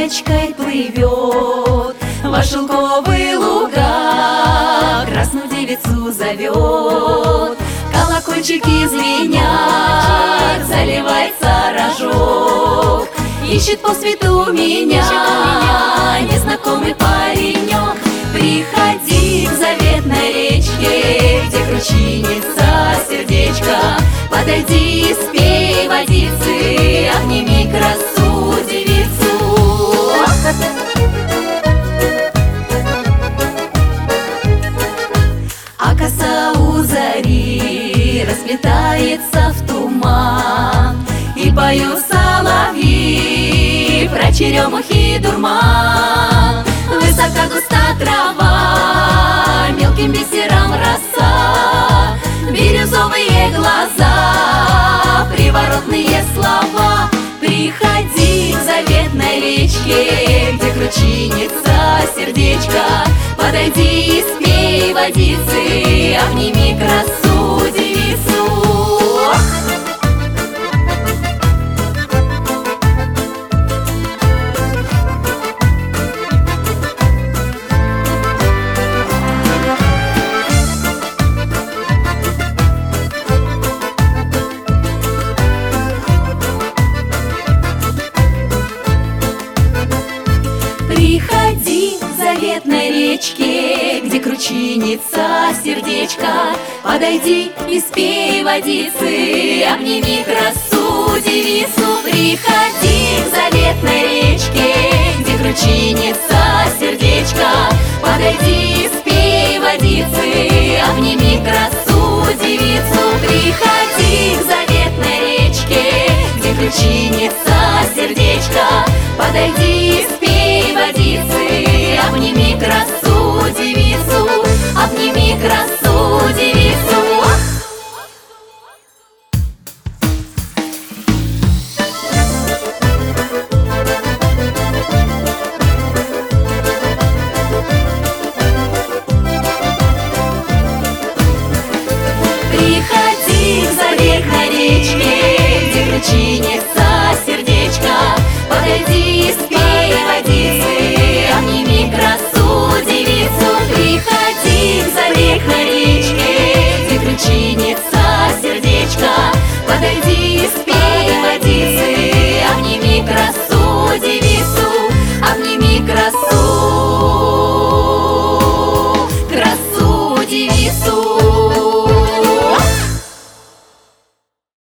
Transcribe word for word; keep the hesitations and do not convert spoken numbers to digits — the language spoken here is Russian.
речкой плывет, во шелковые луга красную девицу зовет. Колокольчики звенят, заливается рожок, ищет по свету меня незнакомый паренек. Приходи к заветной речке, где кручинится сердечко. Подойди, спей водицы, обними красу девицу. А коса у зари расплетается в туман, и поют соловьи про черемухи дурман. Высока густа трава, мелким бисером роса, бирюзовые глаза, приворотные слова. Приходи к заветной речке, где кручинится сердечко. Подойди, спей водицы, обними красу девицу. Приходи к заветной речке, где кручинится сердечко. Подойди и спей водицы, обними красу девицу. Приходи к заветной речке, где кручинится сердечко. Подойди, спей водицы, обними красу девицу. Приходи к заветной речке, где кручинится сердечко. Подойди, спей водицы, обними красу девицу, обними красу девицу. Приходи к заветной речке, где кручинится сердечко. Подойди, спей водицы, обними красу девицу. Приходи к заветной речке, где кручинится сердечко. Подойди, спей